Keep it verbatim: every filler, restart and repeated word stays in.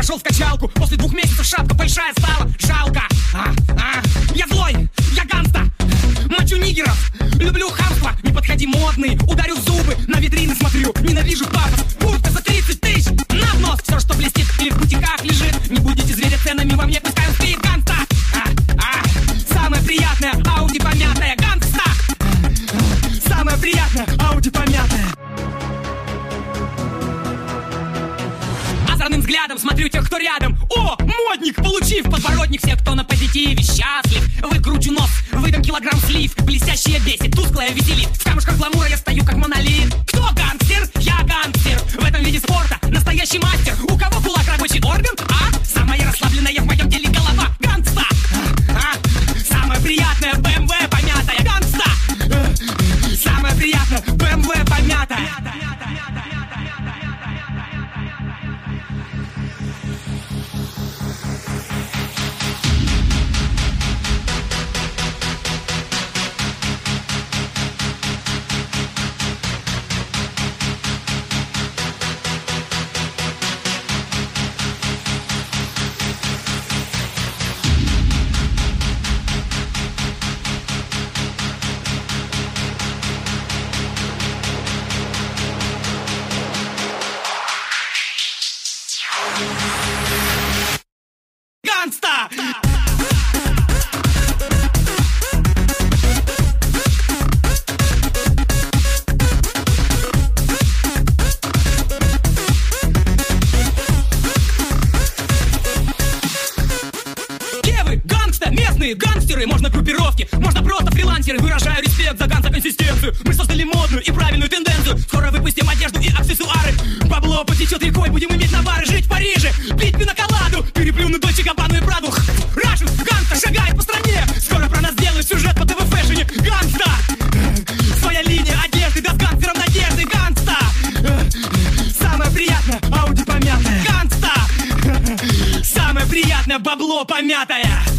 пошел в качалку. После двух месяцев шапка большая стала. Жалко. а, а. Я злой, я ганста. Мочу нигеров, люблю хамство. Не подходи, модный, ударю в зубы. На витрины смотрю, ненавижу пафос. Куртка за тридцать тысяч, на в нос. Все, что блестит или в бутиках лежит. Не будете зверя ценами во мне, пускай он стоит. Ганста. а, а. Самое приятное, Ауди помятая. Ганста. Самое приятное, Ауди помятая. Озорным взглядом смотрю тех, кто рядом. О, модник, получив подбородник. Все, кто на позитиве, счастлив. Выкручу нос, выдам килограмм слив. Блестящее бесит, тусклое веселит. В камушках гламура я стою, как монолит. Кто гангстер? Я гангстер. В этом виде спорта настоящий мастер. У кого кулак рабочий орган? А? Самая расслабленная в моем деле голова. Гангста. а, а. Самое приятное, бэ эм вэ помятая. Гангста. Самое приятное, бэ эм вэ помятая. Ганста! Девы, гангста, местные гангстеры. Можно группировки, можно просто фрилансеры. Выражаю респект за ганста консистенцию. Мы создали модную и правильную тенденцию. Скоро выпустим одежду и аксессуары. Бабло потечет рекой, будем иметь навары. Жить в Париже, пить пиноколаду. Переплюну Дольче Габбану и Праду. Рашен, гангста шагает по стране. Скоро про нас делают сюжет по ТВ фэшне. Гангста! Своя линия одежды, да с гангстером надежды. Гангста! Самое приятное, Ауди помятая. Ганста! Самое приятное, бабло помятое.